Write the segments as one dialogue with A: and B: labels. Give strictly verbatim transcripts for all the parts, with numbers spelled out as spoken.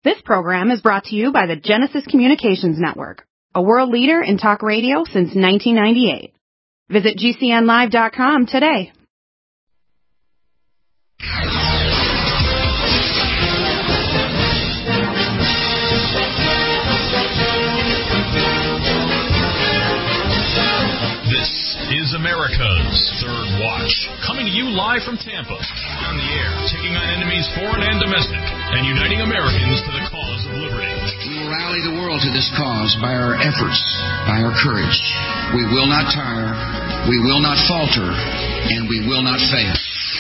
A: This program is brought to you by the Genesis Communications Network, a world leader in talk radio since nineteen ninety-eight. Visit G C N live dot com today.
B: This is America's Third Watch, coming to you live from Tampa, on the air, taking on enemies foreign and domestic, and uniting Americans to the cause of liberty.
C: We will rally the world to this cause by our efforts, by our courage. We will not tire, we will not falter, and we will not fail.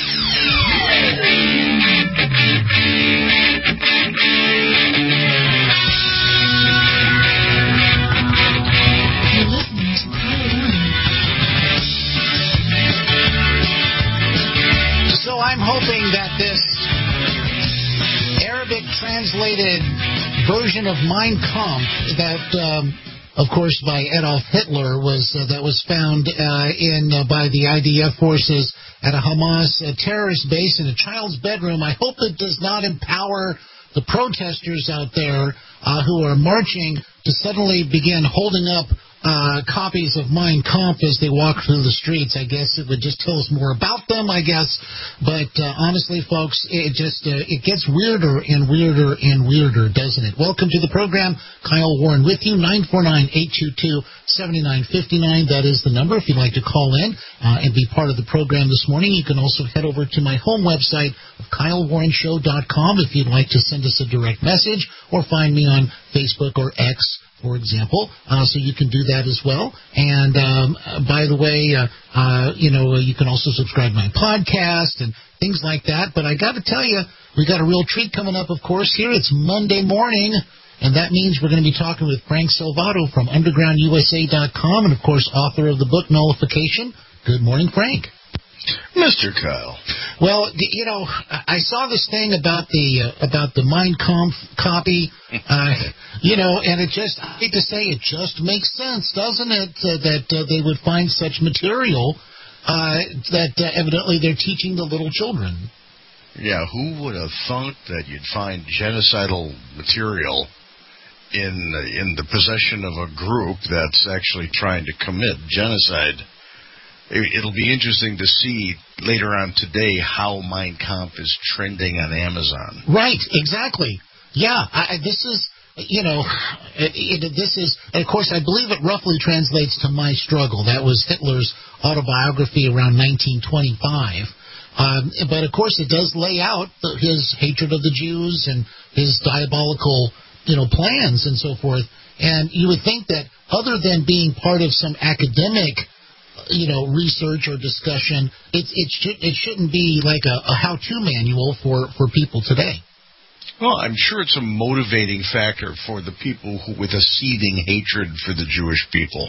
D: So I'm hoping that this Arabic translated version of Mein Kampf, that, um, of course, by Adolf Hitler, was uh, that was found uh, in uh, by the I D F forces at a Hamas uh, terrorist base in a child's bedroom. I hope it does not empower the protesters out there uh, who are marching to suddenly begin holding up Uh, copies of Mein Kampf as they walk through the streets. I guess it would just tell us more about them, I guess. But uh, honestly, folks, it just uh, it gets weirder and weirder and weirder, doesn't it? Welcome to the program. Kyle Warren with you, nine four nine, eight two two, seven nine five nine. That is the number if you'd like to call in uh, and be part of the program this morning. You can also head over to my home website of Kyle Warren Show dot com if you'd like to send us a direct message, or find me on Facebook or X, for example, uh, so you can do that as well. And um, by the way, uh, uh, you know, you can also subscribe to my podcast and things like that. But I got to tell you, we got a real treat coming up, of course, here. It's Monday morning, and that means we're going to be talking with Frank Salvato from underground U S A dot com and, of course, author of the book Nullification. Good morning, Frank.
E: Mister Kyle.
D: Well, you know, I saw this thing about the uh, about the Mein Kampf copy, uh, you know, and it just, I hate to say, it just makes sense, doesn't it, uh, that uh, they would find such material uh, that uh, evidently they're teaching the little children.
E: Yeah, who would have thought that you'd find genocidal material in in the possession of a group that's actually trying to commit genocide? It'll be interesting to see later on today how Mein Kampf is trending on Amazon.
D: Right, exactly. Yeah, I, this is, you know, it, it, this is, of course, I believe it roughly translates to My Struggle. That was Hitler's autobiography around nineteen twenty-five. Um, but, of course, it does lay out the, his hatred of the Jews and his diabolical, you know, plans and so forth. And you would think that other than being part of some academic, you know, research or discussion, it, it, should, it shouldn't be like a, a how-to manual for, for people today.
E: Well, I'm sure it's a motivating factor for the people who, with a seething hatred for the Jewish people.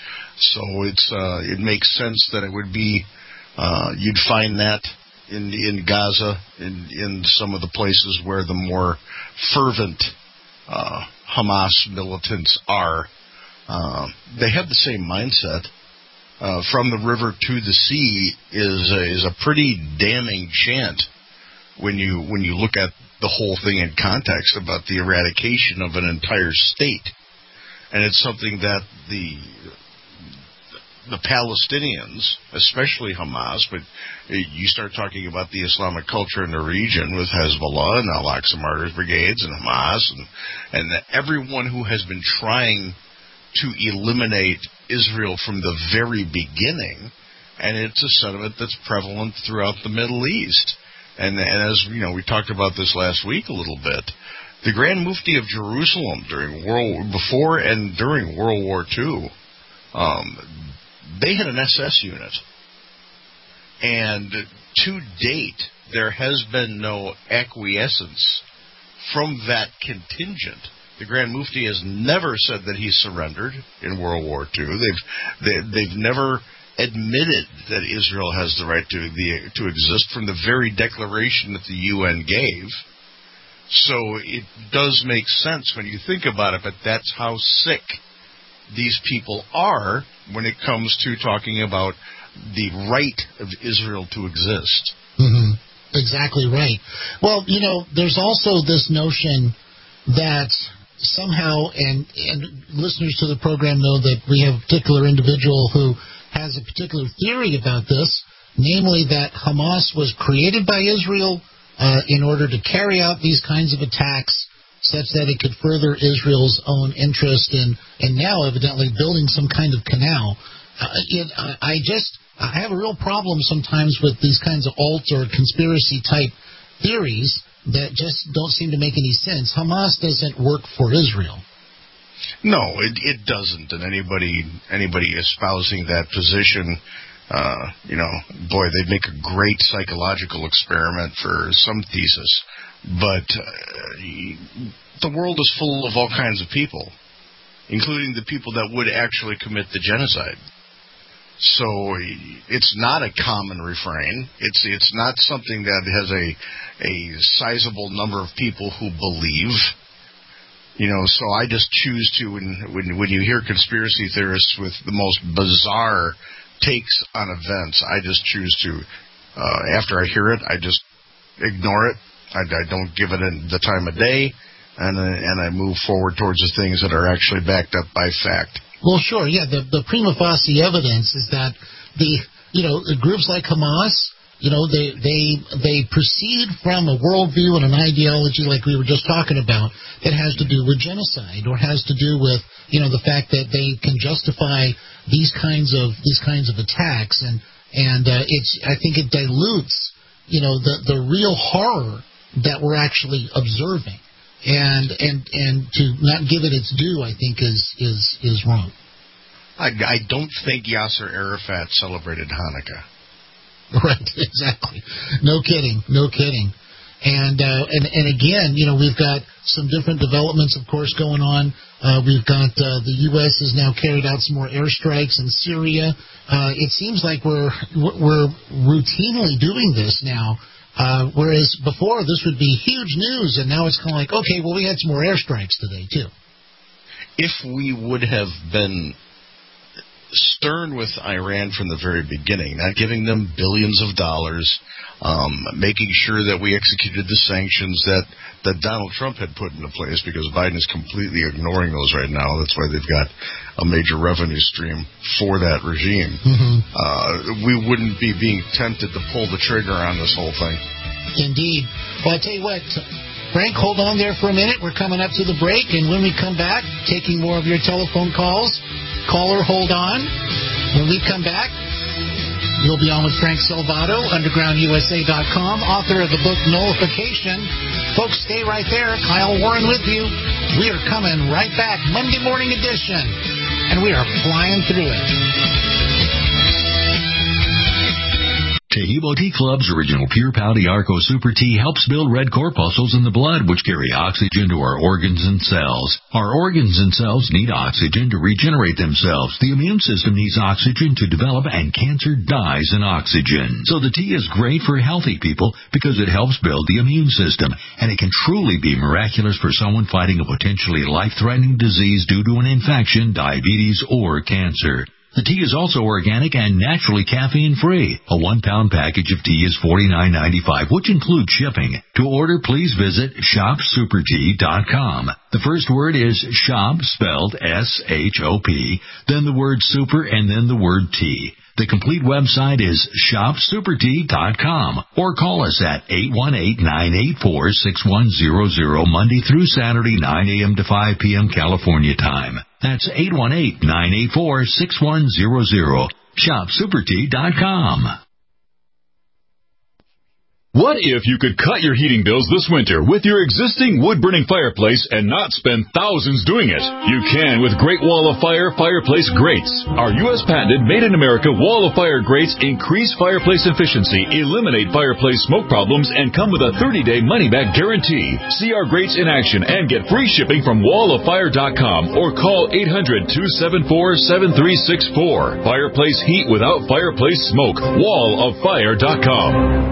E: So it's uh, it makes sense that it would be, uh, you'd find that in in Gaza, in, in some of the places where the more fervent uh, Hamas militants are. Uh, they have the same mindset. Uh, from the river to the sea is a, is a pretty damning chant when you when you look at the whole thing in context about the eradication of an entire state, and it's something that the the Palestinians, especially Hamas, but you start talking about the Islamic culture in the region with Hezbollah and Al-Aqsa Martyrs Brigades and Hamas and and everyone who has been trying to eliminate Israel from the very beginning, and it's a sentiment that's prevalent throughout the Middle East. And, and as you know, we talked about this last week a little bit. The Grand Mufti of Jerusalem during World before and during World War Two, um, they had an S S unit, and to date there has been no acquiescence from that contingent. The Grand Mufti has never said that he surrendered in World War Two. They've they, they've never admitted that Israel has the right to the to exist from the very declaration that the U N gave. So it does make sense when you think about it, but that's how sick these people are when it comes to talking about the right of Israel to exist.
D: Mm-hmm. Exactly right. Well, you know, there's also this notion that somehow, and, and listeners to the program know that we have a particular individual who has a particular theory about this, namely that Hamas was created by Israel uh, in order to carry out these kinds of attacks such that it could further Israel's own interest in, and now evidently building some kind of canal. Uh, it, I, I just, I have a real problem sometimes with these kinds of alt or conspiracy-type theories that just don't seem to make any sense. Hamas doesn't work for Israel.
E: No, it, it doesn't. And anybody anybody espousing that position, uh, you know, boy, they'd make a great psychological experiment for some thesis. But uh, the world is full of all kinds of people, including the people that would actually commit the genocide. So it's not a common refrain. It's it's not something that has a a sizable number of people who believe. You know, so I just choose to, when when, when you hear conspiracy theorists with the most bizarre takes on events, I just choose to, uh, after I hear it, I just ignore it. I, I don't give it the time of day, and and I move forward towards the things that are actually backed up by fact.
D: Well, sure, yeah. The the prima facie evidence is that the you know the groups like Hamas, you know, they they they proceed from a worldview and an ideology like we were just talking about that has to do with genocide or has to do with you know the fact that they can justify these kinds of these kinds of attacks, and and uh, it's I think it dilutes you know the the real horror that we're actually observing. And and and to not give it its due, I think, is is is wrong.
E: I, I don't think Yasser Arafat celebrated Hanukkah.
D: Right, exactly. No kidding, no kidding. And uh, and and again, you know, we've got some different developments, of course, going on. Uh, we've got uh, the U S has now carried out some more airstrikes in Syria. Uh, it seems like we're we're routinely doing this now. Uh, whereas before this would be huge news, and now it's kind of like, okay, well, we had some more airstrikes today, too.
E: If we would have been stern with Iran from the very beginning, not giving them billions of dollars, um, making sure that we executed the sanctions that, that Donald Trump had put into place, because Biden is completely ignoring those right now. That's why they've got a major revenue stream for that regime. Mm-hmm. Uh, we wouldn't be being tempted to pull the trigger on this whole thing.
D: Indeed. Well, I tell you what, Frank, hold on there for a minute. We're coming up to the break, and when we come back, taking more of your telephone calls. Caller, hold on. When we come back, you'll be on with Frank Salvato, underground U S A dot com, author of the book Nullification. Folks, stay right there. Kyle Warren with you. We are coming right back, Monday morning edition, and we are flying through it.
F: Tahibo Tea Club's original Pure Pau Arco Super Tea helps build red corpuscles in the blood, which carry oxygen to our organs and cells. Our organs and cells need oxygen to regenerate themselves. The immune system needs oxygen to develop, and cancer dies in oxygen. So the tea is great for healthy people because it helps build the immune system, and it can truly be miraculous for someone fighting a potentially life-threatening disease due to an infection, diabetes, or cancer. The tea is also organic and naturally caffeine-free. A one-pound package of tea is forty-nine ninety-five, which includes shipping. To order, please visit shop super tea dot com. The first word is shop, spelled S H O P, then the word super, and then the word tea. The complete website is shop super tea dot com, or call us at eight one eight, nine eight four, six one zero zero, Monday through Saturday, nine a.m. to five p.m. California time. That's eight one eight, nine eight four, six one zero zero. shop super tea dot com.
B: What if you could cut your heating bills this winter with your existing wood-burning fireplace and not spend thousands doing it? You can with Great Wall of Fire Fireplace Grates. Our U S patented made-in-America Wall of Fire grates increase fireplace efficiency, eliminate fireplace smoke problems, and come with a thirty-day money-back guarantee. See our grates in action and get free shipping from wall of fire dot com or call eight hundred, two seven four, seven three six four. Fireplace heat without fireplace smoke. wall of fire dot com.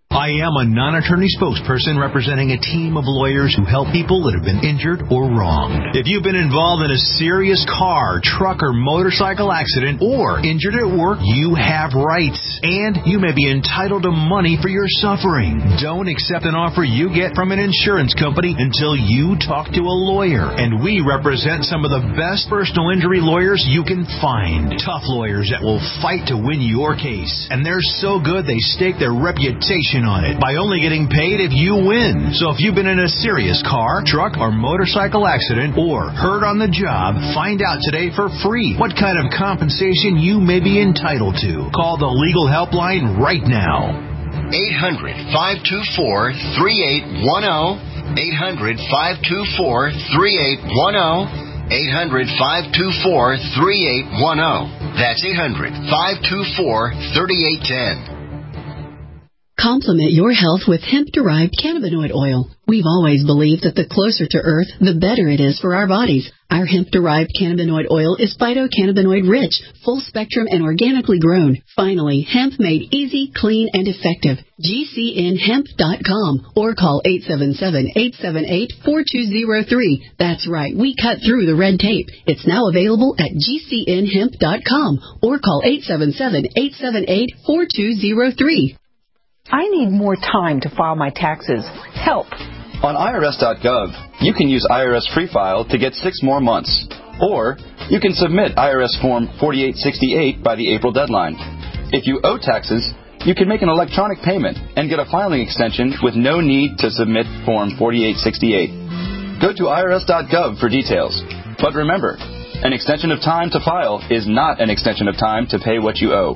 G: I am a non-attorney spokesperson representing a team of lawyers who help people that have been injured or wronged. If you've been involved in a serious car, truck, or motorcycle accident or injured at work, you have rights, and you may be entitled to money for your suffering. Don't accept an offer you get from an insurance company until you talk to a lawyer, and we represent some of the best personal injury lawyers you can find. Tough lawyers that will fight to win your case, and they're so good they stake their reputation on it by only getting paid if you win. So if you've been in a serious car, truck, or motorcycle accident or hurt on the job, find out today for free what kind of compensation you may be entitled to. Call the legal helpline right now.
H: eight hundred, five two four, three eight one zero. eight hundred, five two four, three eight one zero. eight hundred, five two four, three eight one zero. That's eight hundred, five two four, three eight one zero.
I: Complement your health with hemp-derived cannabinoid oil. We've always believed that the closer to Earth, the better it is for our bodies. Our hemp-derived cannabinoid oil is phytocannabinoid-rich, full-spectrum, and organically grown. Finally, hemp made easy, clean, and effective. G C N hemp dot com or call eight seven seven, eight seven eight, four two zero three. That's right, we cut through the red tape. It's now available at G C N hemp dot com or call eight seven seven, eight seven eight, four two zero three.
J: I need more time to file my taxes. Help.
K: On I R S dot gov, you can use I R S Free File to get six more months. Or you can submit I R S Form forty-eight sixty-eight by the April deadline. If you owe taxes, you can make an electronic payment and get a filing extension with no need to submit Form forty-eight sixty-eight. Go to I R S dot gov for details. But remember, an extension of time to file is not an extension of time to pay what you owe.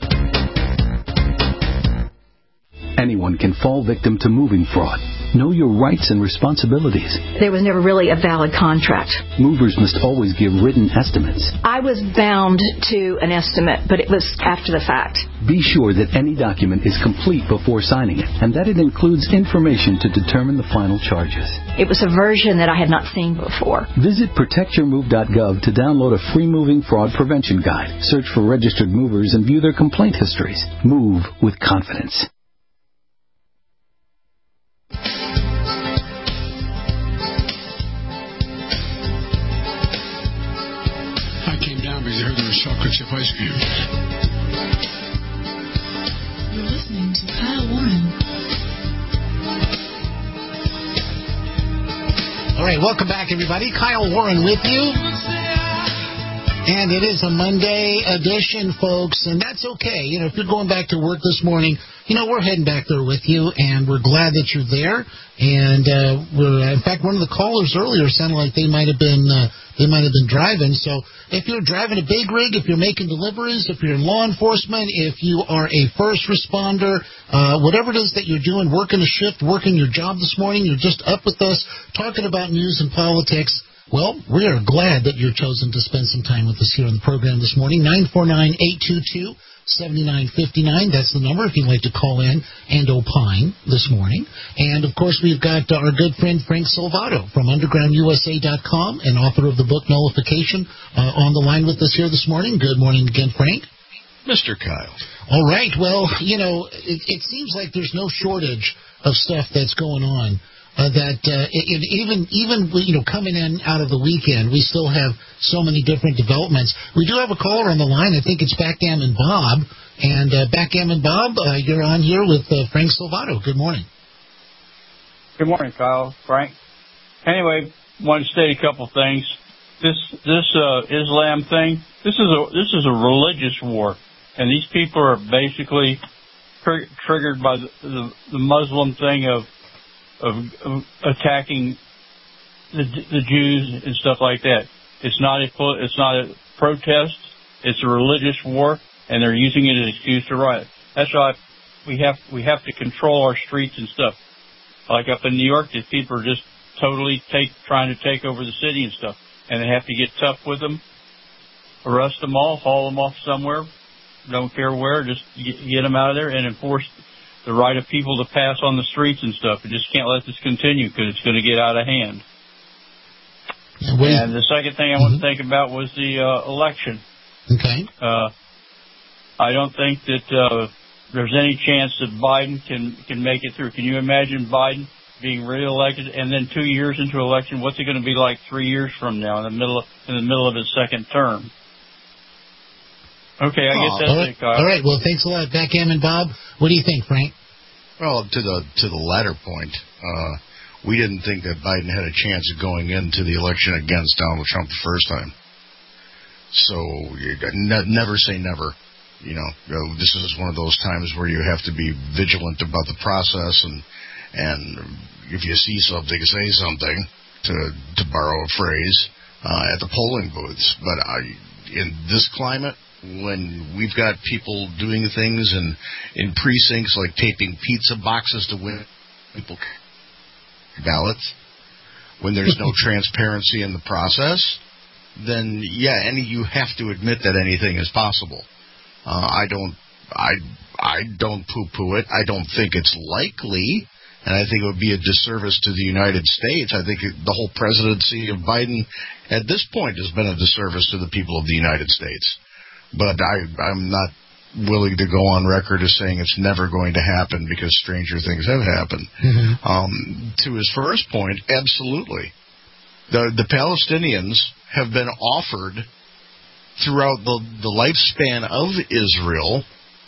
L: Anyone can fall victim to moving fraud. Know your rights and responsibilities.
M: There was never really a valid contract.
L: Movers must always give written estimates.
M: I was bound to an estimate, but it was after the fact.
L: Be sure that any document is complete before signing it, and that it includes information to determine the final charges.
M: It was a version that I had not seen before.
L: Visit protect your move dot gov to download a free moving fraud prevention guide. Search for registered movers and view their complaint histories. Move with confidence.
N: Because I heard there was chocolate chip ice cream.
O: You're listening to Kyle Warren.
D: All right, welcome back, everybody. Kyle Warren with you. And it is a Monday edition, folks, and that's okay. You know, if you're going back to work this morning, you know, we're heading back there with you, and we're glad that you're there. And uh, we're, in fact, one of the callers earlier sounded like they might have been uh, they might have been driving. So if you're driving a big rig, if you're making deliveries, if you're in law enforcement, if you are a first responder, uh, whatever it is that you're doing, working a shift, working your job this morning, you're just up with us talking about news and politics. Well, we are glad that you're chosen to spend some time with us here on the program this morning. nine four nine, eight two two, seven nine five nine. That's the number if you'd like to call in and opine this morning. And, of course, we've got our good friend Frank Salvato from underground U S A dot com and author of the book Nullification uh, on the line with us here this morning. Good morning again, Frank.
E: Mister Kyle.
D: All right. Well, you know, it, it seems like there's no shortage of stuff that's going on. Uh, that uh, it, even even you know coming in out of the weekend, we still have so many different developments. We do have a caller on the line. I think it's Backgammon Bob. And uh, Backgammon Bob, uh, you're on here with uh, Frank Salvato. Good morning.
P: Good morning, Kyle. Frank. Anyway, want to state a couple things. This this uh, Islam thing. This is a this is a religious war, and these people are basically tr- triggered by the, the the Muslim thing of. Of, of attacking the, the Jews and stuff like that. It's not a it's not a protest. It's a religious war, and they're using it as an excuse to riot. That's why we have we have to control our streets and stuff. Like up in New York, these people are just totally take trying to take over the city and stuff, and they have to get tough with them, arrest them all, haul them off somewhere, don't care where, just get, get them out of there and enforce the right of people to pass on the streets and stuff. We just can't let this continue because it's going to get out of hand. And the second thing I mm-hmm. want to think about was the uh, election.
D: Okay.
P: Uh, I don't think that uh, there's any chance that Biden can can make it through. Can you imagine Biden being reelected and then two years into election? What's it going to be like three years from now in the middle of, in the middle of his second term? Okay, I
D: oh,
P: guess that's
D: all right.
P: it, Kyle.
D: All right. Well, thanks a lot, Backgammon Bob. What do you think, Frank?
E: Well, to the to the latter point, uh, we didn't think that Biden had a chance of going into the election against Donald Trump the first time. So you ne- never say never. You know, this is one of those times where you have to be vigilant about the process, and and if you see something, say something, to to borrow a phrase, uh, at the polling booths. But I, in this climate, when we've got people doing things in, in precincts like taping pizza boxes to win people ballots, when there's no transparency in the process, then yeah, any you have to admit that anything is possible. Uh, I don't, I, I don't poo-poo it. I don't think it's likely, and I think it would be a disservice to the United States. I think the whole presidency of Biden at this point has been a disservice to the people of the United States. But I, I'm not willing to go on record as saying it's never going to happen because stranger things have happened.
D: Mm-hmm.
E: Um, to his first point, absolutely. The, the Palestinians have been offered throughout the, the lifespan of Israel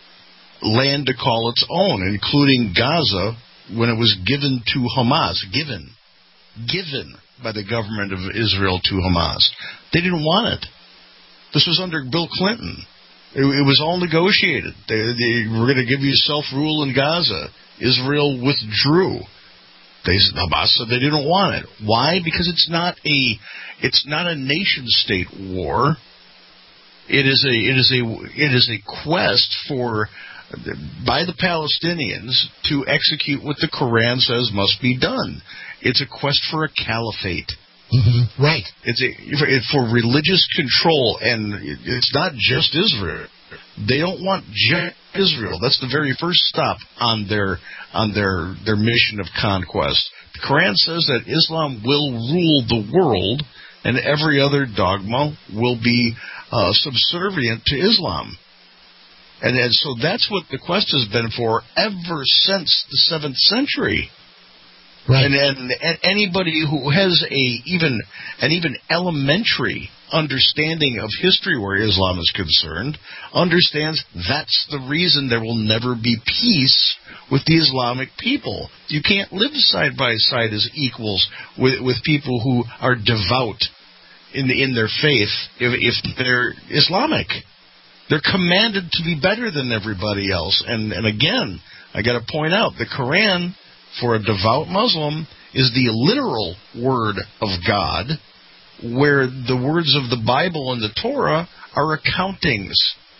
E: land to call its own, including Gaza, when it was given to Hamas. Given. Given by the government of Israel to Hamas. They didn't want it. This was under Bill Clinton. It, it was all negotiated. They, they were going to give you self-rule in Gaza. Israel withdrew. They, Hamas said they didn't want it. Why? Because it's not a, it's not a nation-state war. It is a, it is a, it is a quest for, by the Palestinians to execute what the Quran says must be done. It's a quest for a caliphate.
D: Mm-hmm. Right.
E: It's a, for religious control, and it's not just Israel. They don't want just Israel. That's the very first stop on their on their their mission of conquest. The Quran says that Islam will rule the world, and every other dogma will be uh, subservient to Islam. And, and so that's what the quest has been for ever since the seventh century.
D: Right.
E: And, and, and anybody who has a even an even elementary understanding of history where Islam is concerned understands that's the reason there will never be peace with the Islamic people. You can't live side by side as equals with with people who are devout in the, in their faith if, if they're Islamic. They're commanded to be better than everybody else. And and again, I got to point out the Quran, for a devout Muslim, is the literal word of God, where the words of the Bible and the Torah are accountings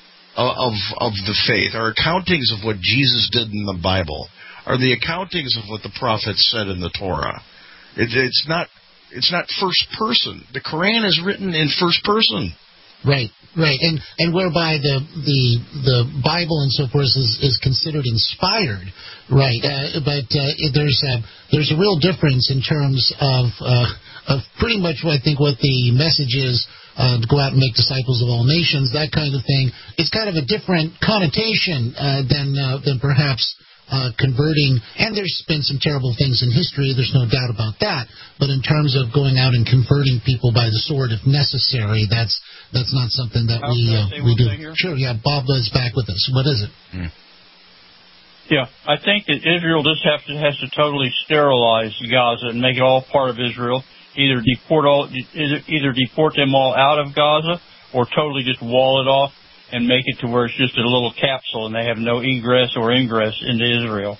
E: of, of the faith, are accountings of what Jesus did in the Bible, are the accountings of what the prophets said in the Torah. It, it's not it's not first person. The Quran is written in first person.
D: Right, right, and and whereby the the the Bible and so forth is, is considered inspired, right? Uh, but uh, there's a there's a real difference in terms of uh, of pretty much what I think what the message is, uh, to go out and make disciples of all nations, that kind of thing. It's kind of a different connotation uh, than uh, than perhaps uh, converting. And there's been some terrible things in history. There's no doubt about that. But in terms of going out and converting people by the sword if necessary, that's that's not something that we uh, we do. Sure, yeah. Bob is back with us. What is it?
E: Hmm.
P: Yeah, I think that Israel just have to, has to totally sterilize Gaza and make it all part of Israel. Either deport all, either, either deport them all out of Gaza, or totally just wall it off and make it to where it's just a little capsule and they have no egress or ingress into Israel.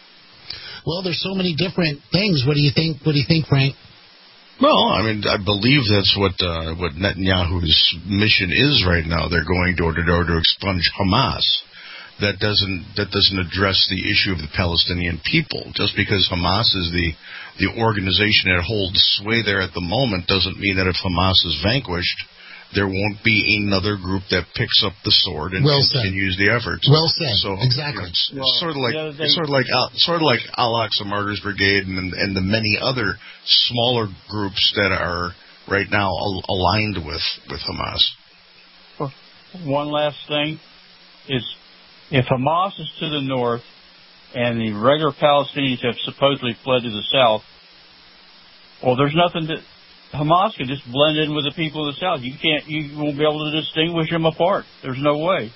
D: Well, there's so many different things. What do you think? What do you think, Frank?
E: Well, I mean, I believe that's what uh, what Netanyahu's mission is right now. They're going door to door to expunge Hamas. That doesn't that doesn't address the issue of the Palestinian people. Just because Hamas is the the organization that holds sway there at the moment doesn't mean that if Hamas is vanquished, there won't be another group that picks up the sword and
D: well
E: continues the efforts.
D: Well said.
E: So,
D: exactly.
E: It's,
P: well,
E: sort of like
P: thing,
E: sort of like sort of like Al-Aqsa Martyrs Brigade and and the many other smaller groups that are right now al- aligned with with Hamas.
P: One last thing is if Hamas is to the north and the regular Palestinians have supposedly fled to the south, well, there's nothing to... Hamas can just blend in with the people of the south. You can't, you won't be able to distinguish them apart. There's no way.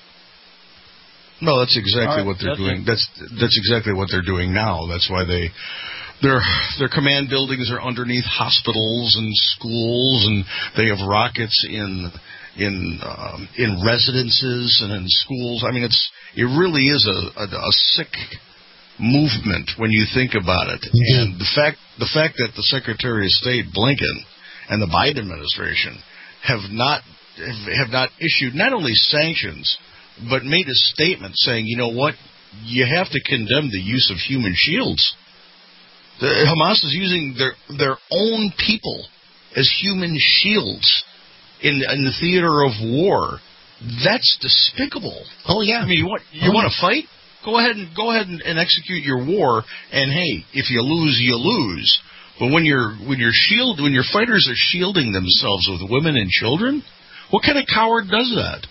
E: No, that's exactly
P: right,
E: what they're
P: that's
E: doing.
P: it.
E: That's that's exactly what they're doing now. That's why they their their command buildings are underneath hospitals and schools, and they have rockets in in um, in residences and in schools. I mean, it's it really is a, a, a sick movement when you think about it. Mm-hmm. And the fact the fact that the Secretary of State Blinken and the Biden administration have not have, have not issued not only sanctions, but made a statement saying, you know what, you have to condemn the use of human shields. The, Hamas is using their their own people as human shields in in the theater of war. That's despicable.
D: Oh yeah.
E: I mean, you want you
D: oh,
E: want to fight? Go ahead and go ahead and, and execute your war. And hey, if you lose, you lose. But when you're when you're shield when your fighters are shielding themselves with women and children, what kind of coward does that?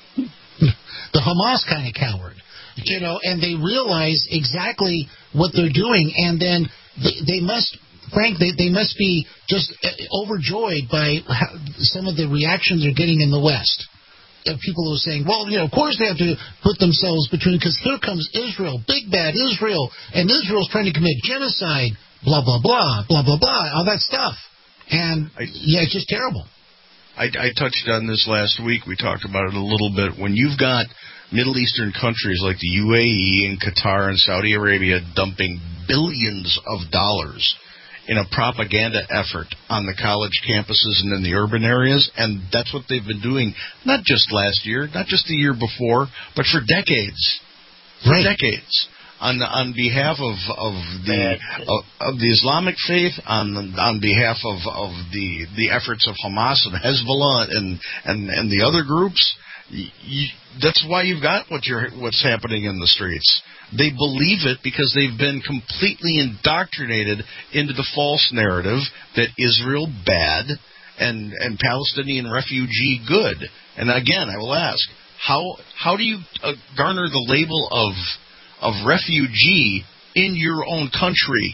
D: The Hamas kind of coward, you know, and they realize exactly what they're doing, and then they, they must, Frank, they, they must be just overjoyed by how, some of the reactions they're getting in the West. People who are saying, well, you know, of course they have to put themselves between, because here comes Israel, big bad Israel, and Israel's trying to commit genocide, blah, blah, blah, blah, blah, blah, all that stuff. And, I, yeah, it's just terrible.
E: I, I touched on this last week. We talked about it a little bit. When you've got Middle Eastern countries like the U A E and Qatar and Saudi Arabia dumping billions of dollars in a propaganda effort on the college campuses and in the urban areas, and that's what they've been doing, not just last year, not just the year before, but for decades. For
D: right.
E: decades. On the, on behalf of of the of, of the Islamic faith, on on behalf of, of the the efforts of Hamas and Hezbollah and and, and the other groups, you, that's why you've got what you're what's happening in the streets. They believe it because they've been completely indoctrinated into the false narrative that Israel bad and and Palestinian refugee good. And again, I will ask, how how do you uh, garner the label of of refugee in your own country?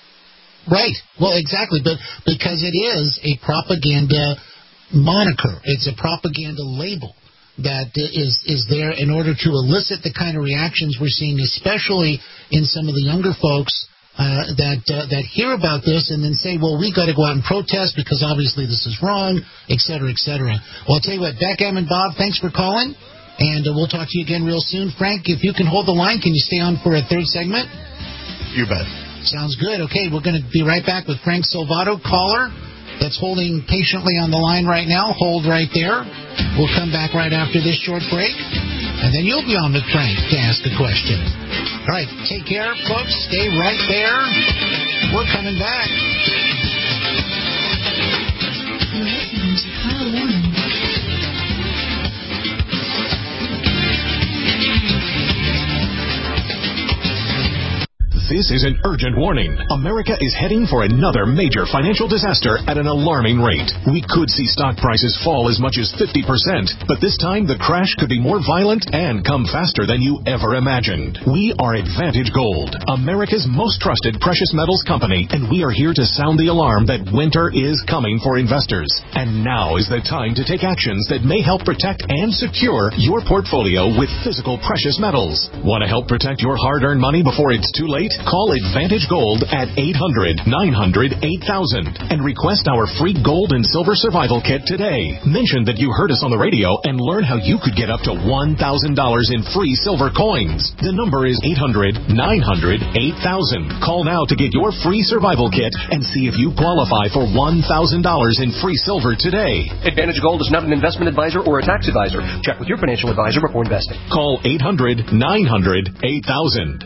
D: Right. Well, exactly. But because it is a propaganda moniker, it's a propaganda label that is is there in order to elicit the kind of reactions we're seeing, especially in some of the younger folks uh, that uh, that hear about this and then say, well, we got to go out and protest because obviously this is wrong, et cetera, et cetera. Well, I'll tell you what, Backgammon Bob, thanks for calling. And uh, we'll talk to you again real soon. Frank, if you can hold the line, can you stay on for a third segment?
E: You bet.
D: Sounds good. Okay, we're going to be right back with Frank Salvato, caller that's holding patiently on the line right now. Hold right there. We'll come back right after this short break, and then you'll be on with Frank to ask a question. All right, take care, folks. Stay right there. We're coming back.
O: You're listening to Kyle Warren.
Q: This is an urgent warning. America is heading for another major financial disaster at an alarming rate. We could see stock prices fall as much as fifty percent, but this time the crash could be more violent and come faster than you ever imagined. We are Advantage Gold, America's most trusted precious metals company, and we are here to sound the alarm that winter is coming for investors. And now is the time to take actions that may help protect and secure your portfolio with physical precious metals. Want to help protect your hard-earned money before it's too late? Call Advantage Gold at eight hundred, nine hundred, eight thousand and request our free gold and silver survival kit today. Mention that you heard us on the radio and learn how you could get up to one thousand dollars in free silver coins. The number is eight hundred, nine hundred, eight thousand. Call now to get your free survival kit and see if you qualify for one thousand dollars in free silver today.
R: Advantage Gold is not an investment advisor or a tax advisor. Check with your financial advisor before investing.
Q: Call eight hundred, nine hundred, eight thousand.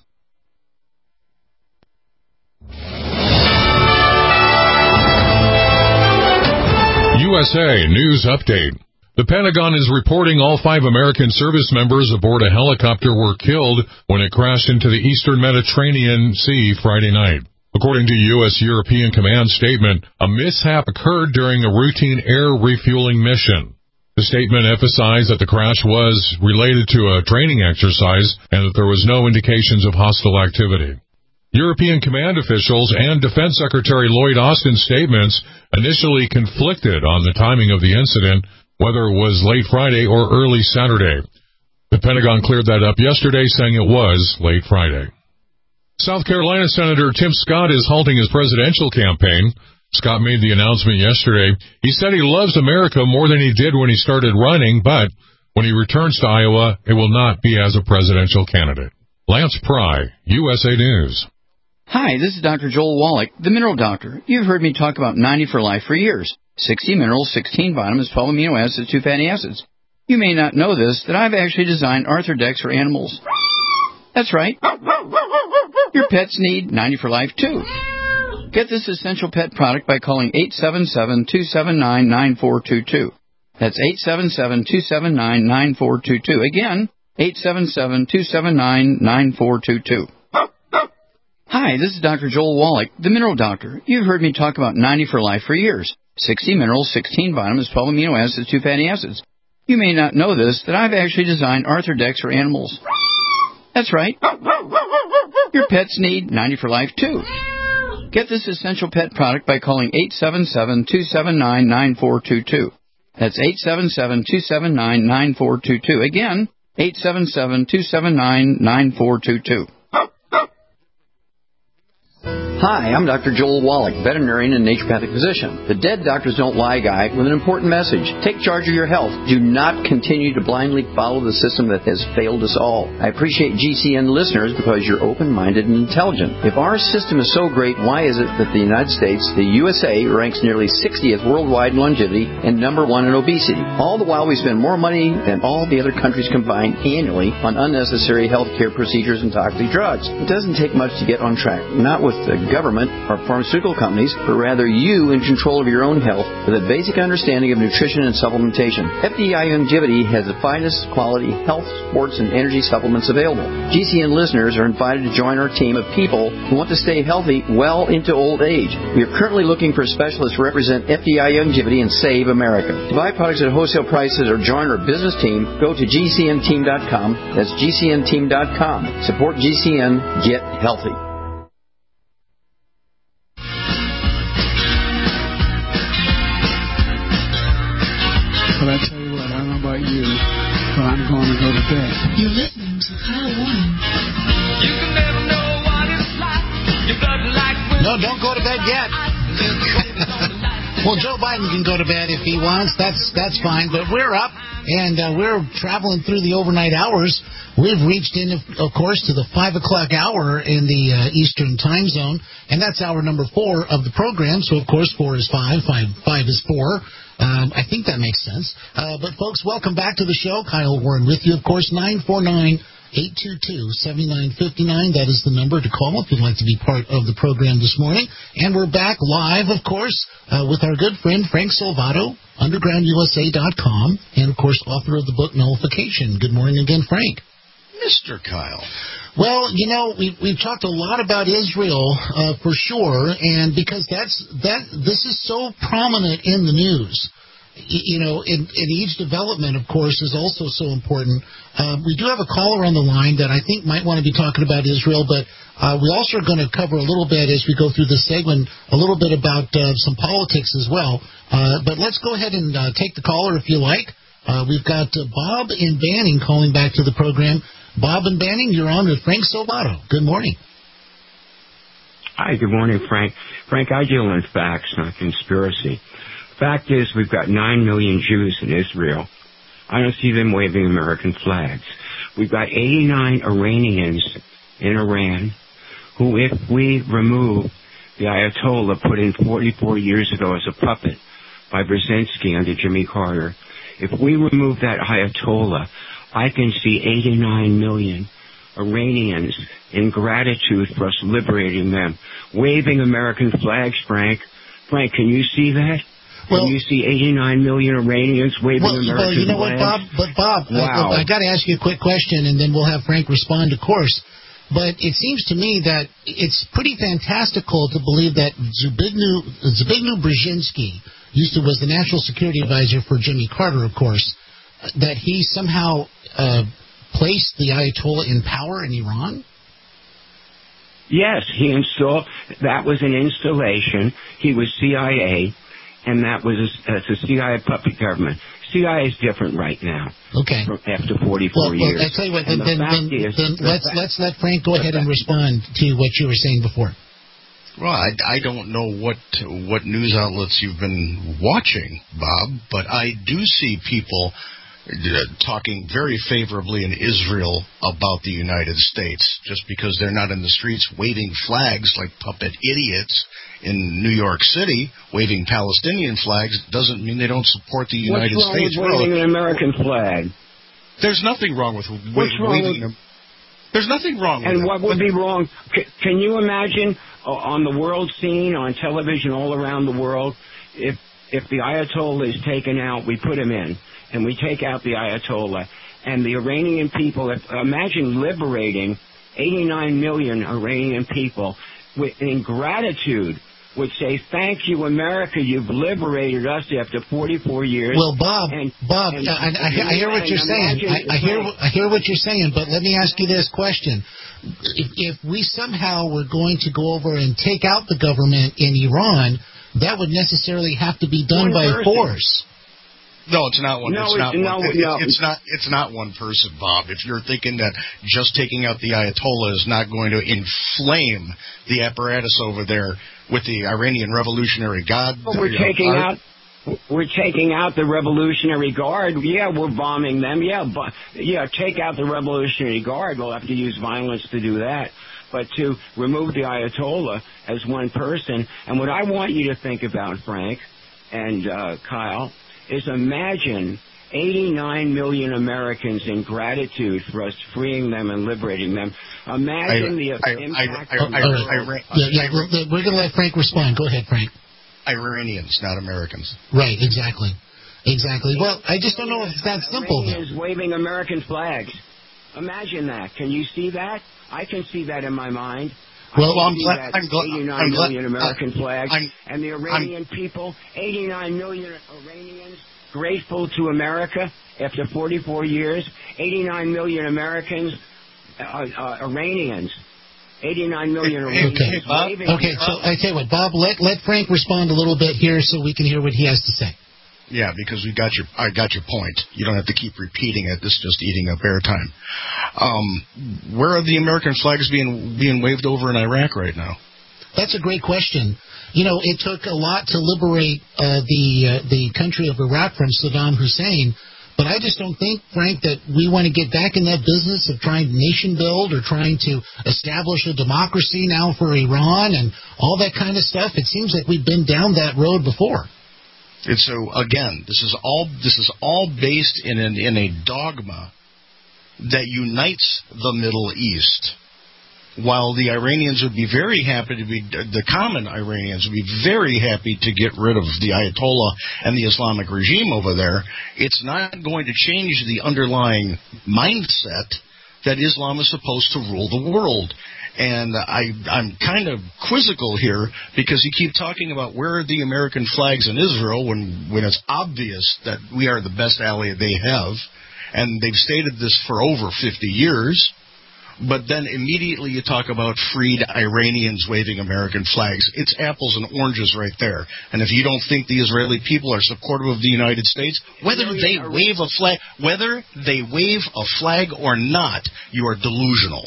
B: U S A News Update. The Pentagon is reporting all five American service members aboard a helicopter were killed when it crashed into the eastern Mediterranean Sea Friday night. According to U S European Command statement, a mishap occurred during a routine air refueling mission.
S: The statement emphasized that the crash was related to a training exercise and that there was no indications of hostile activity. European command officials and Defense Secretary Lloyd Austin's statements initially conflicted on the timing of the incident, whether it was late Friday or early Saturday. The Pentagon cleared that up yesterday, saying it was late Friday. South Carolina Senator Tim Scott is halting his presidential campaign. Scott made the announcement yesterday. He said he loves America more than he did when he started running, but when he returns to Iowa, it will not be as a presidential candidate. Lance Pry, U S A News.
T: Hi, this is Doctor Joel Wallach, the Mineral Doctor. You've heard me talk about ninety for Life for years. sixty minerals, sixteen vitamins, twelve amino acids, two fatty acids. You may not know this, that I've actually designed Arthrodex for animals. That's right. Your pets need ninety for Life, too. Get this essential pet product by calling eight seven seven, two seven nine, nine four two two. That's eight seven seven, two seven nine, nine four two two. Again, eight seven seven, two seven nine, nine four two two. Hi, this is Doctor Joel Wallach, the Mineral Doctor. You've heard me talk about ninety for Life for years. sixty minerals, sixteen vitamins, twelve amino acids, two fatty acids. You may not know this, that I've actually designed Arthrodex for animals. That's right. Your pets need ninety for Life, too. Get this essential pet product by calling eight seven seven, two seven nine, nine four two two. That's eight seven seven, two seven nine, nine four two two. Again, eight seven seven, two seven nine, nine four two two. Hi, I'm Doctor Joel Wallach, veterinarian and naturopathic physician. The Dead Doctors Don't Lie guy with an important message. Take charge of your health. Do not continue to blindly follow the system that has failed us all. I appreciate G C N listeners because you're open-minded and intelligent. If our system is so great, why is it that the United States, the U S A, ranks nearly sixtieth worldwide in longevity and number one in obesity? All the while we spend more money than all the other countries combined annually on unnecessary health care procedures and toxic drugs. It doesn't take much to get on track. Not with the government or pharmaceutical companies, but rather you in control of your own health with a basic understanding of nutrition and supplementation. F D I Longevity has the finest quality health, sports, and energy supplements available. G C N listeners are invited to join our team of people who want to stay healthy well into old age. We are currently looking for specialists to represent F D I Longevity and Save America. To buy products at wholesale prices or join our business team, go to G C N team dot com. That's G C N team dot com. Support G C N. Get healthy.
N: But I tell you what, I don't know about you, but I'm going to go to bed.
O: You're listening to Kyle Warren.
U: You can never know what it's like. Your blood like
D: no, don't go to bed yet. Well, Joe Biden can go to bed if he wants. That's that's fine. But we're up, and uh, we're traveling through the overnight hours. We've reached in, of course, to the five o'clock hour in the uh, Eastern time zone, and that's hour number four of the program. So, of course, four is five, five, five is four. Um, I think that makes sense. Uh, but, folks, welcome back to the show. Kyle Warren with you, of course, nine four nine, eight two two, seven nine five nine. That is the number to call if you'd like to be part of the program this morning. And we're back live, of course, uh, with our good friend Frank Salvato, underground U S A dot com, and, of course, author of the book Nullification. Good morning again, Frank.
E: Mister Kyle.
D: Well, you know, we, we've talked a lot about Israel, uh, for sure, and because that's that this is so prominent in the news. You know, in, in each development, of course, is also so important. Um, we do have a caller on the line that I think might want to be talking about Israel, but uh, we also are going to cover a little bit as we go through this segment, a little bit about uh, some politics as well. Uh, but let's go ahead and uh, take the caller if you like. Uh, we've got uh, Bob in Banning calling back to the program. Bob in Banning, you're on with Frank Salvato. Good morning.
V: Hi, good morning, Frank. Frank, I deal in facts, not conspiracy. Fact is, we've got nine million Jews in Israel. I don't see them waving American flags. We've got eighty-nine Iranians in Iran who, if we remove the Ayatollah put in forty-four years ago as a puppet by Brzezinski under Jimmy Carter, if we remove that Ayatollah, I can see eighty-nine million Iranians in gratitude for us liberating them, waving American flags, Frank. Frank, can you see that? Well, can you see eighty-nine million Iranians waving
D: well,
V: American
D: flags? Well, you know
V: flags?
D: what, Bob? But, Bob,
V: wow.
D: I, I got to ask you a quick question, and then we'll have Frank respond, of course. But it seems to me that it's pretty fantastical to believe that Zbigniew, Zbigniew Brzezinski used to was the national security advisor for Jimmy Carter, of course, that he somehow uh, placed the Ayatollah in power in Iran?
V: Yes, he installed. That was an installation. He was C I A, and that was a, it's a C I A puppet government. C I A is different right now.
D: Okay.
V: After forty-four
D: well,
V: years.
D: Well, I tell you what. Then,
V: the
D: then, then,
V: is,
D: then
V: the
D: let's
V: fact,
D: let's let Frank go ahead and respond to what you were saying before.
E: Well, I, I don't know what what news outlets you've been watching, Bob, but I do see people uh, talking very favorably in Israel about the United States, just because they're not in the streets waving flags like puppet idiots in New York City, waving Palestinian flags doesn't mean they don't support the United
V: What's wrong
E: States.
V: with waving an American flag?
E: There's nothing wrong with wa-
V: What's wrong
E: waving
V: with,
E: them. There's nothing wrong with
V: And
E: it.
V: what would be wrong? C- can you imagine uh, on the world scene, on television all around the world, if if the Ayatollah is taken out, we put him in, and we take out the Ayatollah, and the Iranian people, if, imagine liberating eighty-nine million Iranian people with, in gratitude, would say, thank you, America, you've liberated us after forty-four years.
D: Well, Bob,
V: and,
D: Bob,
V: and,
D: I, I,
V: and,
D: I hear what you're saying. I, I hear, I hear what you're saying, but let me ask you this question. If, if we somehow were going to go over and take out the government in Iran, that would necessarily have to be done
V: One
D: by
V: person.
D: force.
E: No, it's not one.
V: No,
E: it's not
V: it's,
E: one.
V: no,
E: it,
V: no.
E: It's not. It's not one person, Bob. If you're thinking that just taking out the Ayatollah is not going to inflame the apparatus over there with the Iranian Revolutionary Guard,
V: Well, we're
E: you know,
V: taking
E: Guard,
V: out. We're taking out the Revolutionary Guard. Yeah, we're bombing them. Yeah, but yeah, take out the Revolutionary Guard. We'll have to use violence to do that. But to remove the Ayatollah as one person, and what I want you to think about, Frank and uh, Kyle, is imagine eighty-nine million Americans in gratitude for us freeing them and liberating them. Imagine
E: I,
V: the
E: I,
V: impact.
E: I, I, I, I, I,
D: Yeah, yeah, we're, we're going to let Frank respond. Go ahead, Frank.
E: Iranians, not Americans.
D: Right, exactly. Exactly. Well, I just don't know if it's that simple, though.
V: Iranians waving American flags. Imagine that. Can you see that? I can see that in my mind.
E: Well,
V: I
E: I'm
V: can see
E: glad.
V: that
E: I'm glad.
V: eighty-nine
E: I'm glad.
V: million American
E: uh,
V: flags,
E: I'm,
V: and the Iranian
E: I'm,
V: people, eighty-nine million Iranians, grateful to America after forty-four years. eighty-nine million Americans, uh, uh, Iranians. eighty-nine million Iranians.
D: Okay, Bob,
V: waving
D: okay, so I tell you what, Bob, let, let Frank respond a little bit here so we can hear what he has to say.
E: Yeah, because we got your, I got your point. You don't have to keep repeating it. This is just eating up airtime. Um, where are the American flags being being waved over in Iraq right now?
D: That's a great question. You know, it took a lot to liberate uh, the uh, the country of Iraq from Saddam Hussein, but I just don't think, Frank, that we want to get back in that business of trying to nation build or trying to establish a democracy now for Iran and all that kind of stuff. It seems like we've been down that road before.
E: And so again, this is all this is all based in an, in a dogma that unites the Middle East. While the Iranians would be very happy to be, the common Iranians would be very happy to get rid of the Ayatollah and the Islamic regime over there, it's not going to change the underlying mindset that Islam is supposed to rule the world. And I, I'm kind of quizzical here because you keep talking about where are the American flags in Israel when, when it's obvious that we are the best ally they have, and they've stated this for over fifty years. But then immediately you talk about freed Iranians waving American flags. It's apples and oranges right there. And if you don't think the Israeli people are supportive of the United States, whether they wave a flag, whether they wave a flag or not, you are delusional.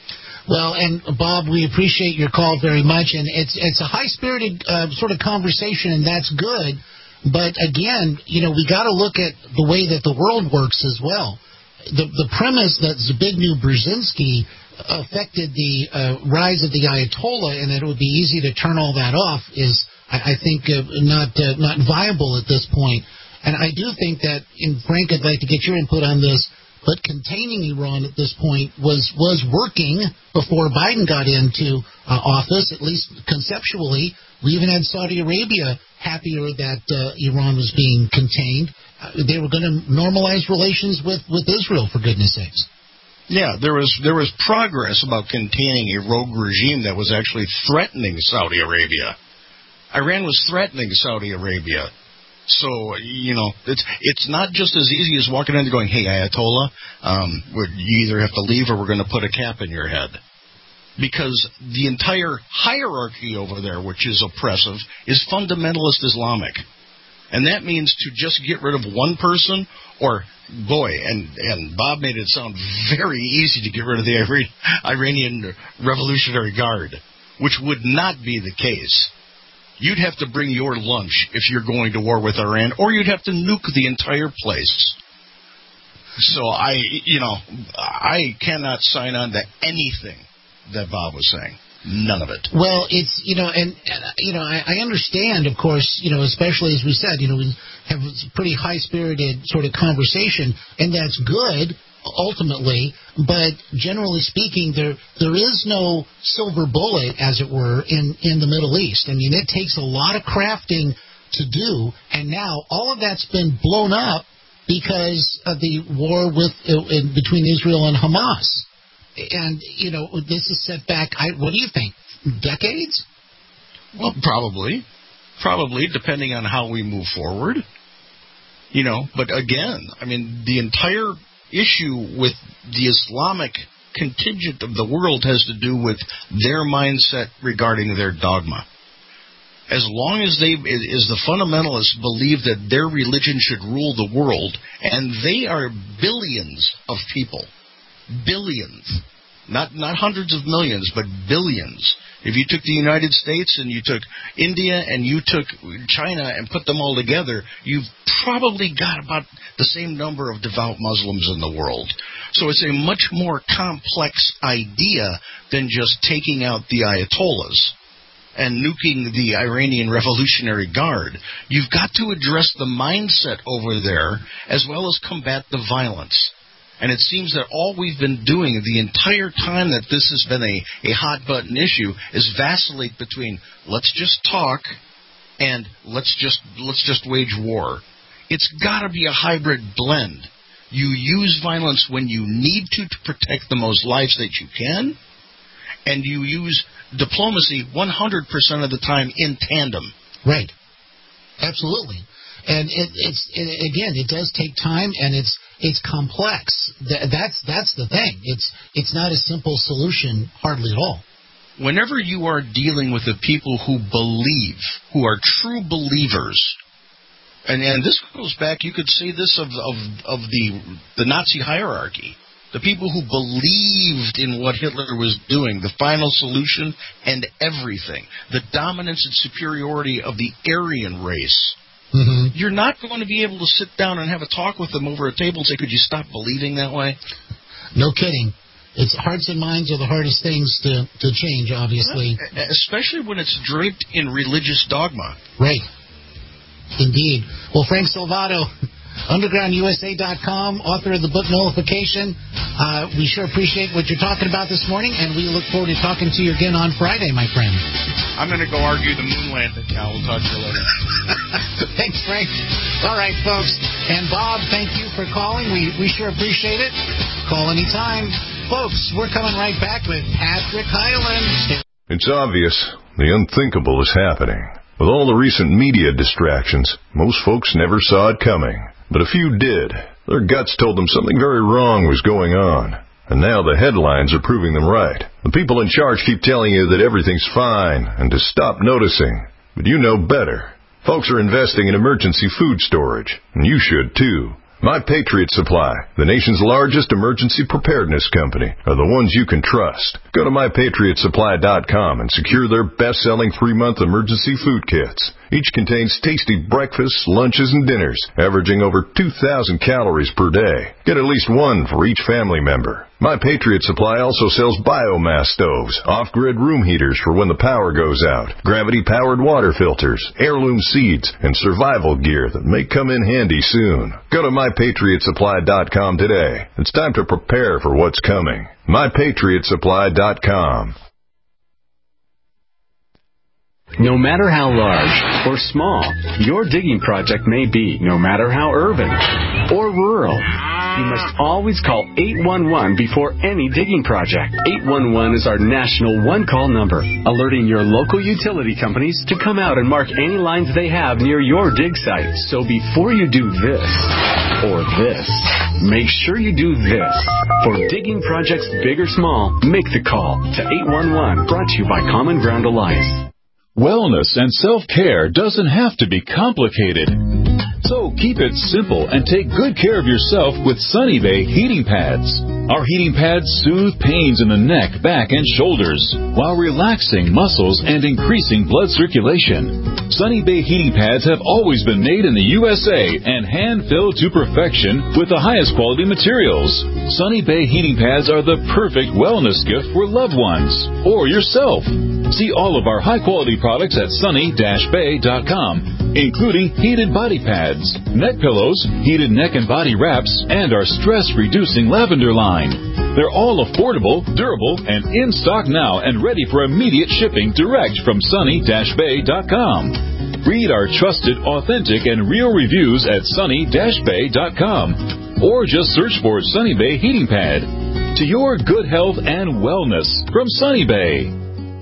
D: Well, and Bob, we appreciate your call very much, and it's it's a high-spirited uh, sort of conversation, and that's good. But again, you know, we got to look at the way that the world works as well. The the premise that Zbigniew Brzezinski affected the uh, rise of the Ayatollah and that it would be easy to turn all that off is, I, I think, uh, not uh, not viable at this point. And I do think that, and Frank, I'd like to get your input on this, but containing Iran at this point was, was working before Biden got into uh, office, at least conceptually. We even had Saudi Arabia happier that uh, Iran was being contained. Uh, they were going to normalize relations with, with Israel, for goodness sakes.
E: Yeah, there was there was progress about containing a rogue regime that was actually threatening Saudi Arabia. Iran was threatening Saudi Arabia. So, you know, it's it's not just as easy as walking in and going, hey, Ayatollah, um, you either have to leave or we're going to put a cap in your head. Because the entire hierarchy over there, which is oppressive, is fundamentalist Islamic. And that means to just get rid of one person, or, boy, and, and Bob made it sound very easy to get rid of the Iranian Revolutionary Guard, which would not be the case. You'd have to bring your lunch if you're going to war with Iran, or you'd have to nuke the entire place. So I, you know, I cannot sign on to anything that Bob was saying. None of it.
D: Well, it's, you know, and, and you know, I, I understand, of course, you know, especially as we said, you know, we have a pretty high-spirited sort of conversation, and that's good, ultimately, but generally speaking, there there is no silver bullet, as it were, in, in the Middle East. I mean, it takes a lot of crafting to do, and now all of that's been blown up because of the war with uh, in, between Israel and Hamas. And, you know, this is set back, I, what do you think, decades?
E: Well, probably. Probably, depending on how we move forward. You know, but again, I mean, the entire issue with the Islamic contingent of the world has to do with their mindset regarding their dogma. As long as they, as the fundamentalists believe that their religion should rule the world, and they are billions of people, billions, not not hundreds of millions, but billions. If you took the United States and you took India and you took China and put them all together, you've probably got about the same number of devout Muslims in the world. So it's a much more complex idea than just taking out the Ayatollahs and nuking the Iranian Revolutionary Guard. You've got to address the mindset over there as well as combat the violence. And it seems that all we've been doing the entire time that this has been a, a hot-button issue is vacillate between let's just talk and let's just let's just wage war. It's got to be a hybrid blend. You use violence when you need to to protect the most lives that you can, and you use diplomacy one hundred percent of the time in tandem.
D: Right. Absolutely. And it, it's it, again, it does take time, and it's it's complex. That's that's the thing. It's it's not a simple solution, hardly at all.
E: Whenever you are dealing with the people who believe, who are true believers, and and this goes back, you could say this of of of the the Nazi hierarchy, the people who believed in what Hitler was doing, the final solution, and everything, the dominance and superiority of the Aryan race.
D: Mm-hmm.
E: You're not going to be able to sit down and have a talk with them over a table and say, could you stop believing that way?
D: No kidding. It's hearts and minds are the hardest things to, to change, obviously.
E: Well, especially when it's draped in religious dogma.
D: Right. Indeed. Well, Frank Salvato, underground U S A dot com, author of the book Nullification. Uh, we sure appreciate what you're talking about this morning, and we look forward to talking to you again on Friday, my friend.
E: I'm going to go argue the moon landing now. We'll talk to you later.
D: Thanks, Frank. All right, folks. And Bob, thank you for calling. We we sure appreciate it. Call anytime. Folks, we're coming right back with Patrick Hyland.
A: It's obvious the unthinkable is happening. With all the recent media distractions, most folks never saw it coming. But a few did. Their guts told them something very wrong was going on. And now the headlines are proving them right. The people in charge keep telling you that everything's fine and to stop noticing. But you know better. Folks are investing in emergency food storage, and you should too. My Patriot Supply, the nation's largest emergency preparedness company, are the ones you can trust. Go to my patriot supply dot com and secure their best-selling three-month emergency food kits. Each contains tasty breakfasts, lunches, and dinners, averaging over two thousand calories per day. Get at least one for each family member. My Patriot Supply also sells biomass stoves, off-grid room heaters for when the power goes out, gravity-powered water filters, heirloom seeds, and survival gear that may come in handy soon. Go to my patriot supply dot com today. It's time to prepare for what's coming. my patriot supply dot com.
C: No matter how large or small your digging project may be, no matter how urban or rural. You must always call eight one one before any digging project. eight one one is our national one-call number, alerting your local utility companies to come out and mark any lines they have near your dig site. So before you do this or this, make sure you do this. For digging projects big or small, make the call to eight one one, brought to you by Common Ground Alliance.
B: Wellness and self-care doesn't have to be complicated. So keep it simple and take good care of yourself with Sunny Bay heating pads. Our heating pads soothe pains in the neck, back, and shoulders while relaxing muscles and increasing blood circulation. Sunny Bay heating pads have always been made in the U S A and hand-filled to perfection with the highest quality materials. Sunny Bay heating pads are the perfect wellness gift for loved ones or yourself. See all of our high-quality products at sunny dash bay dot com, including heated body pads, neck pillows, heated neck and body wraps, and our stress-reducing lavender line. They're all affordable, durable, and in stock now and ready for immediate shipping direct from sunny dash bay dot com. Read our trusted, authentic, and real reviews at sunny dash bay dot com, or just search for Sunny Bay Heating Pad. To your good health and wellness from Sunny Bay.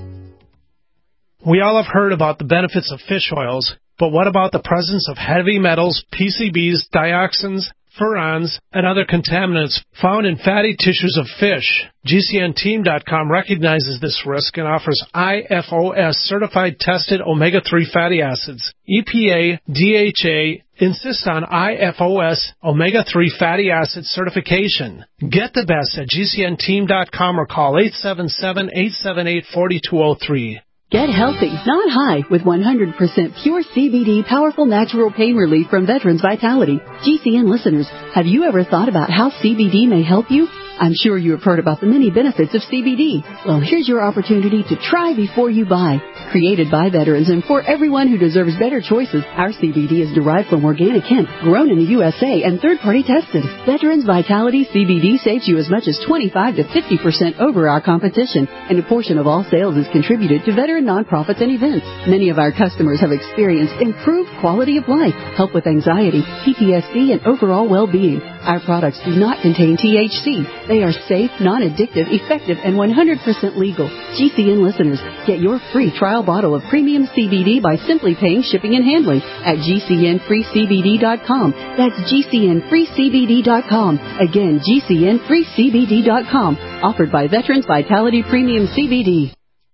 F: We all have heard about the benefits of fish oils, but what about the presence of heavy metals, P C Bs, dioxins, furans, and other contaminants found in fatty tissues of fish? G C N team dot com recognizes this risk and offers I F O S certified tested omega three fatty acids. E P A, D H A insist on I F O S omega three fatty acid certification. Get the best at G C N team dot com or call eight seven seven, eight seven eight, four two zero three.
I: Get healthy, not high, with one hundred percent pure C B D powerful natural pain relief from Veterans Vitality. G C N listeners, have you ever thought about how C B D may help you? I'm sure you have heard about the many benefits of C B D. Well, here's your opportunity to try before you buy. Created by veterans and for everyone who deserves better choices, our C B D is derived from organic hemp, grown in the U S A and third-party tested. Veterans Vitality C B D saves you as much as twenty-five to fifty percent over our competition, and a portion of all sales is contributed to veteran nonprofits and events. Many of our customers have experienced improved quality of life, help with anxiety, P T S D, and overall well-being. Our products do not contain T H C. They are safe, non-addictive, effective, and one hundred percent legal. G C N listeners, get your free trial bottle of premium C B D by simply paying shipping and handling at G C N free C B D dot com. That's G C N free C B D dot com. Again, G C N free C B D dot com. Offered by Veterans Vitality Premium C B D.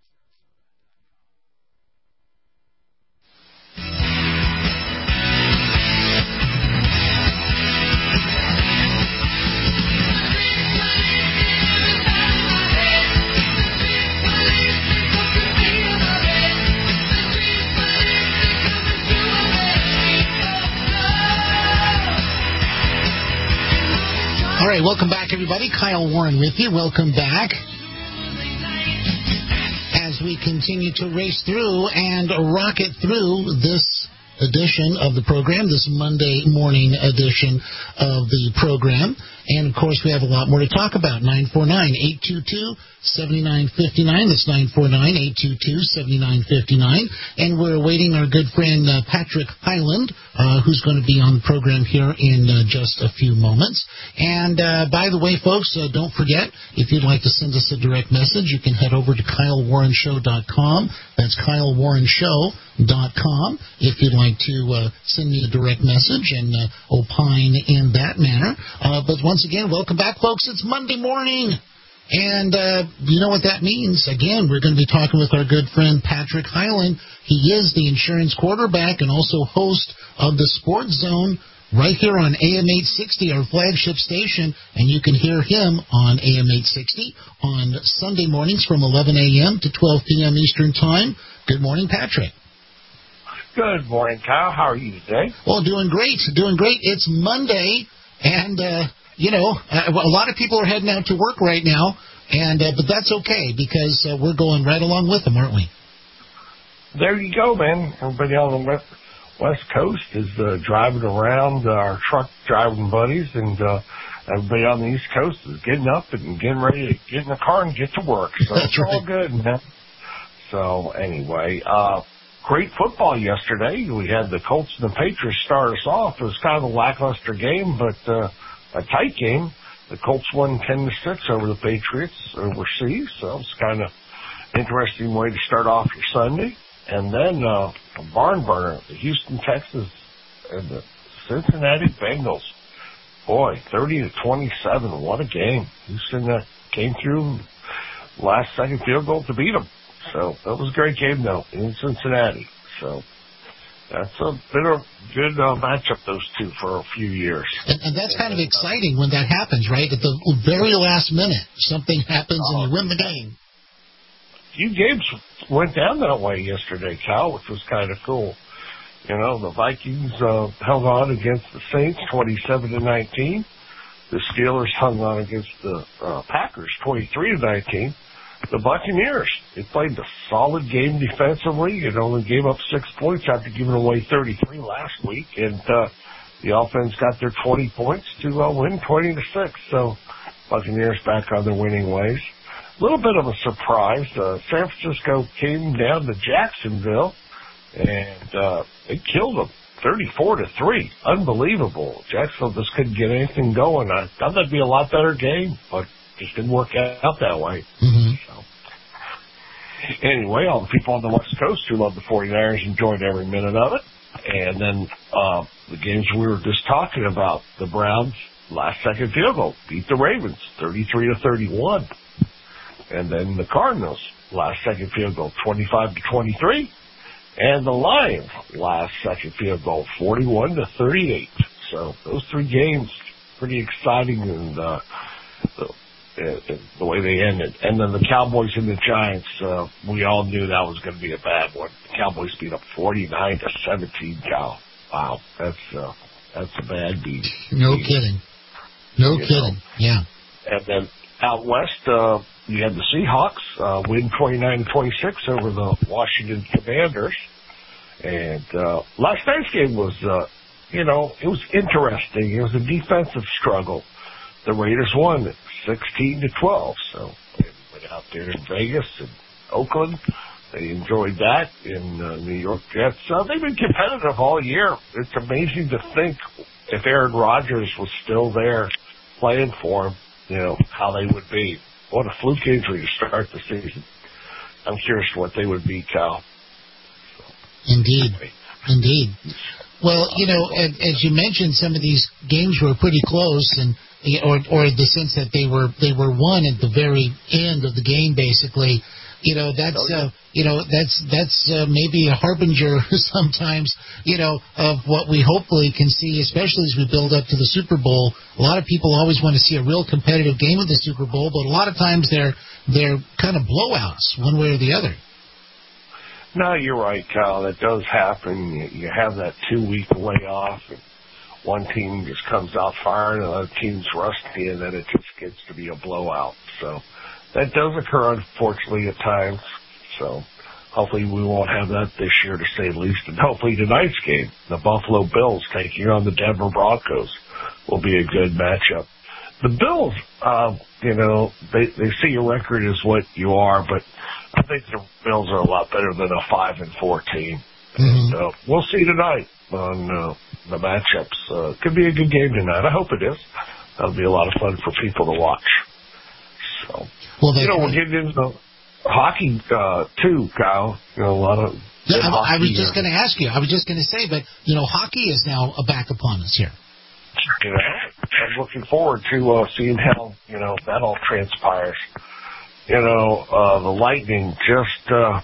D: All right, welcome back, everybody. Kyle Warren with you. Welcome back. As we continue to race through and rocket through this edition of the program, this Monday morning edition of the program. And, of course, we have a lot more to talk about. nine four nine, eight two two, seven nine five nine. That's nine four nine, eight two two, seven nine five nine. And we're awaiting our good friend uh, Patrick Hyland, uh, who's going to be on the program here in uh, just a few moments. And, uh, by the way, folks, uh, don't forget, if you'd like to send us a direct message, you can head over to Kyle Warren Show dot com. That's Kyle Warren Show dot com if you'd like to uh, send me a direct message and uh, opine in that manner. Uh, but once again, welcome back, folks. It's Monday morning. And uh, you know what that means. Again, we're going to be talking with our good friend Patrick Hyland. He is the insurance quarterback and also host of the Sports Zone right here on A M eight sixty, our flagship station. And you can hear him on A M eight sixty on Sunday mornings from eleven a.m. to twelve p.m. Eastern Time. Good morning, Patrick.
G: Good morning, Kyle. How are you today?
D: Well, doing great. Doing great. It's Monday, and, uh, you know, a lot of people are heading out to work right now, and uh, but that's okay because uh, we're going right along with them, aren't we?
G: There you go, man. Everybody on the West, West Coast is uh, driving around, uh, our truck driving buddies, and uh, everybody on the East Coast is getting up and getting ready to get in the car and get to work. So
D: That's
G: it's
D: right.
G: all good, man. So anyway, uh, great football yesterday. We had the Colts and the Patriots start us off. It was kind of a lackluster game, but uh, a tight game. The Colts won ten to six over the Patriots overseas, so it's kind of interesting way to start off your Sunday. And then uh, a barn burner, the Houston Texans and the Cincinnati Bengals. Boy, thirty to twenty-seven, what a game. Houston uh, came through last second field goal to beat them. So that was a great game, though, in Cincinnati. So that's a been a good uh, matchup, those two, for a few years.
D: And, and that's kind of exciting when that happens, right? At the very last minute, something happens uh, and you win the game.
G: A few games went down that way yesterday, Cal, which was kind of cool. You know, the Vikings uh, held on against the Saints twenty-seven to nineteen. The Steelers hung on against the uh, Packers twenty-three to nineteen. The Buccaneers, they played a solid game defensively and only gave up six points after giving away thirty-three last week. And uh, the offense got their twenty points to uh, win twenty to six. So Buccaneers back on their winning ways. A little bit of a surprise. Uh, San Francisco came down to Jacksonville, and uh, they killed them thirty-four to three. Unbelievable. Jacksonville just couldn't get anything going. I thought that'd be a lot better game, but just didn't work out that way.
D: Mm-hmm.
G: So, anyway, all the people on the West Coast who love the 49ers enjoyed every minute of it. And then uh, the games we were just talking about, the Browns last second field goal beat the Ravens thirty-three to thirty-one. And then the Cardinals last second field goal twenty-five to twenty-three. And the Lions last second field goal forty-one to thirty-eight. So those three games pretty exciting, and uh, the, uh, the way they ended. And then the Cowboys and the Giants, uh, we all knew that was going to be a bad one. The Cowboys beat up forty-nine to seventeen. Cal, wow, that's uh, that's a bad beat.
D: No kidding. No you kidding. Know. Yeah.
G: And then out west, uh, you had the Seahawks uh, win twenty-nine to twenty-six over the Washington Commanders. And uh, last night's game was, uh, you know, it was interesting. It was a defensive struggle. The Raiders won sixteen to twelve. So they went out there in Vegas and Oakland. They enjoyed that in uh, New York Jets. Uh, they've been competitive all year. It's amazing to think if Aaron Rodgers was still there playing for him, you know, how they would be. What a fluke injury to start the season. I'm curious what they would be, Cal.
D: Indeed. Indeed. Well, you know, as you mentioned, some of these games were pretty close, and or or the sense that they were they were won at the very end of the game, basically. You know, that's uh, you know that's that's uh, maybe a harbinger sometimes, you know, of what we hopefully can see, especially as we build up to the Super Bowl. A lot of people always want to see a real competitive game of the Super Bowl, but a lot of times they're they're kind of blowouts, one way or the other.
G: No, you're right, Kyle. That does happen. You, you have that two-week layoff, and one team just comes out firing, and another team's rusty, and then it just gets to be a blowout. So that does occur, unfortunately, at times. So hopefully we won't have that this year, to say the least. And hopefully tonight's game, the Buffalo Bills taking on the Denver Broncos, will be a good matchup. The Bills, uh, you know, they, they see your record as what you are, but I think the Bills are a lot better than a five and four team. Mm-hmm. And uh, we'll see tonight on uh, the matchups. Uh, could be a good game tonight. I hope it is. That'll be a lot of fun for people to watch. So, well, you know, we're getting into hockey uh, too, Kyle. You know, a lot of.
D: Yeah, I, I was just going to ask you. I was just going to say, but you know, hockey is now back upon us here.
G: You know, I'm looking forward to uh, seeing how, you know, that all transpires. You know, uh, the Lightning just, uh,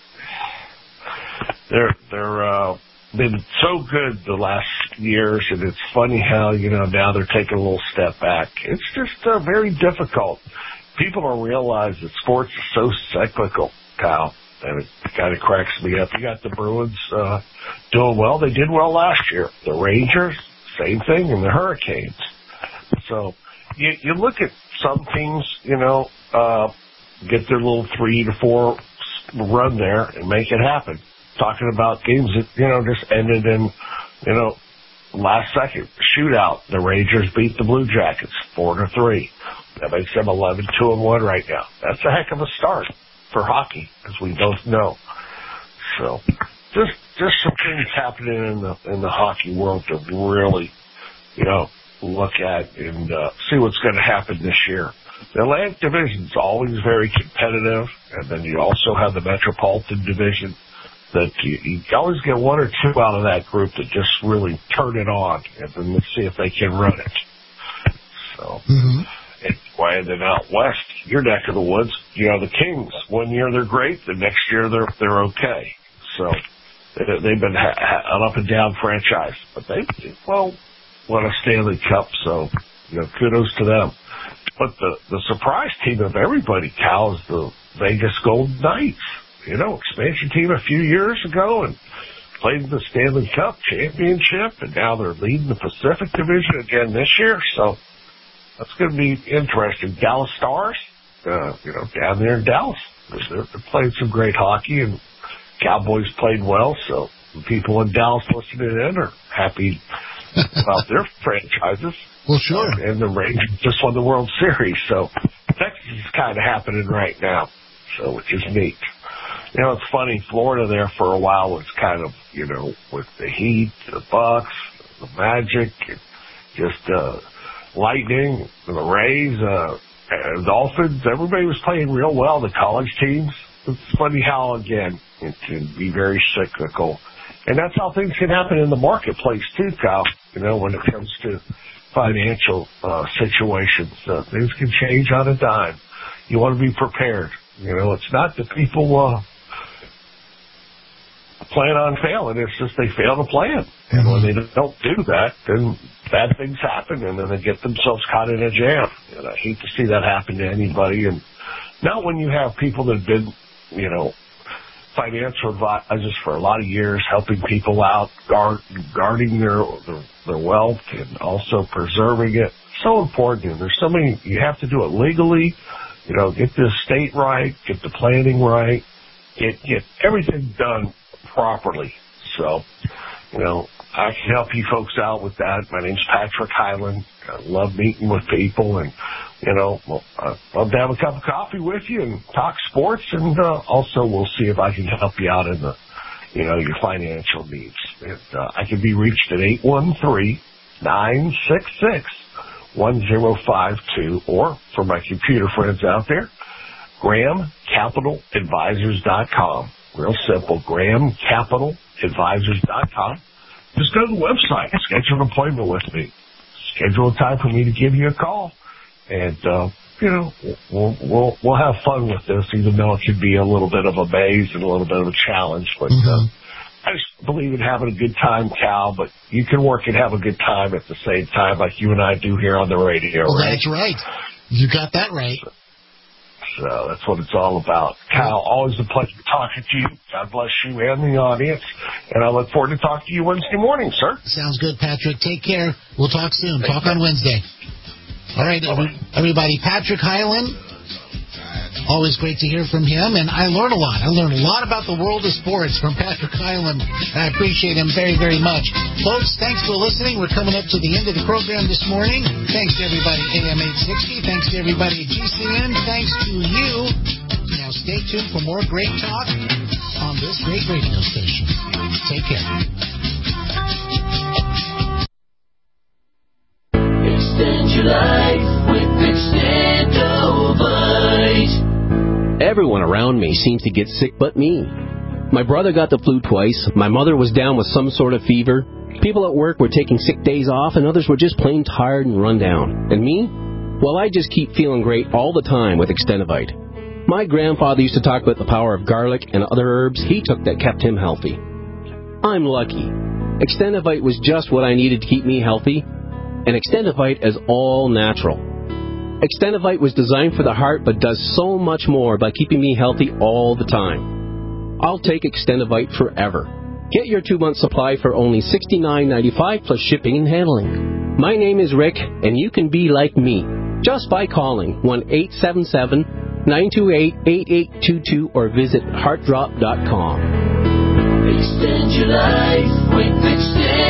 G: they're, they're, uh, been so good the last years, and it's funny how, you know, now they're taking a little step back. It's just, uh, very difficult. People don't realize that sports is so cyclical, Kyle, and it kind of cracks me up. You got the Bruins, uh, doing well. They did well last year. The Rangers, same thing, and the Hurricanes. So you, you look at some teams, you know, uh, get their little three to four run there and make it happen. Talking about games that, you know, just ended in, you know, last second shootout. The Rangers beat the Blue Jackets four to three. That makes them eleven two and one right now. That's a heck of a start for hockey, as we both know. So just just some things happening in the in the hockey world to really, you know, look at and uh, see what's going to happen this year. The Atlantic Division is always very competitive, and then you also have the Metropolitan Division that you, you always get one or two out of that group that just really turn it on, and then let's see if they can run it. So, mm-hmm. Anyway, and then out west, your neck of the woods, you know, the Kings. One year they're great, the next year they're they're okay. So they, they've been ha- ha- an up and down franchise, but they well won a Stanley Cup, so you know, kudos to them. But the the surprise team of everybody, Cal, is the Vegas Golden Knights. You know, expansion team a few years ago and played in the Stanley Cup championship, and now they're leading the Pacific Division again this year. So that's going to be interesting. Dallas Stars, uh, you know, down there in Dallas, they're, they're playing some great hockey, and Cowboys played well. So the people in Dallas listening in are happy about their franchises.
D: Well, sure.
G: Uh, and the Rangers just won the World Series, so Texas is kind of happening right now, so which is neat. You know, it's funny, Florida there for a while was kind of, you know, with the Heat, the Bucks, the Magic, just uh, Lightning, the Rays, uh, and Dolphins. Everybody was playing real well, the college teams. It's funny how, again, it can be very cyclical. And that's how things can happen in the marketplace, too, Kyle, you know, when it comes to financial uh, situations. Uh, things can change on a dime. You want to be prepared. You know, it's not that people uh, plan on failing. It's just they fail to plan. And when they don't do that, then bad things happen, and then they get themselves caught in a jam. And I hate to see that happen to anybody. And not when you have people that have been, you know, financial advisors for a lot of years, helping people out, guard, guarding their, their their wealth, and also preserving it. So important. And there's so many. You have to do it legally. You know, get the estate right, get the planning right, get get everything done properly. So, you know, I can help you folks out with that. My name's Patrick Hyland. I love meeting with people, and you know, well, I'd love to have a cup of coffee with you and talk sports, and uh, also we'll see if I can help you out in the, you know, your financial needs. And, uh, I can be reached at eight one three, nine six six, one zero five two, or for my computer friends out there, Graham Capital Advisors dot com. Real simple, Graham Capital Advisors dot com. Just go to the website, schedule an appointment with me, schedule a time for me to give you a call, and uh, you know, we'll we'll we'll have fun with this, even though it could be a little bit of a maze and a little bit of a challenge. But mm-hmm. uh, I just believe in having a good time, Cal. But you can work and have a good time at the same time, like you and I do here on the radio.
D: Well,
G: right?
D: That's right. You got that right.
G: So, So that's what it's all about. Kyle, always a pleasure talking to you. God bless you and the audience. And I look forward to talking to you Wednesday morning, sir.
D: Sounds good, Patrick. Take care. We'll talk soon. Take talk care. On Wednesday. All right, every, everybody. Patrick Hyland. Always great to hear from him, and I learn a lot. I learn a lot about the world of sports from Patrick Hyland, and I appreciate him very, very much. Folks, thanks for listening. We're coming up to the end of the program this morning. Thanks to everybody at A M eight sixty. Thanks to everybody at G C N. Thanks to you. Now stay tuned for more great talk on this great radio station. Take care.
U: Extend your life with Extendovite.
H: Everyone around me seems to get sick but me. My brother got the flu twice. My mother was down with some sort of fever. People at work were taking sick days off, and others were just plain tired and run down. And me? Well, I just keep feeling great all the time with Extendovite. My grandfather used to talk about the power of garlic and other herbs he took that kept him healthy. I'm lucky. Extendovite was just what I needed to keep me healthy, and Extendovite is all natural. Extendovite was designed for the heart but does so much more by keeping me healthy all the time. I'll take Extendovite forever. Get your two-month supply for only sixty-nine ninety-five plus shipping and handling. My name is Rick, and you can be like me just by calling one eight seven seven, nine two eight, eight eight two two or visit heart drop dot com.
U: Extend your life with Extend.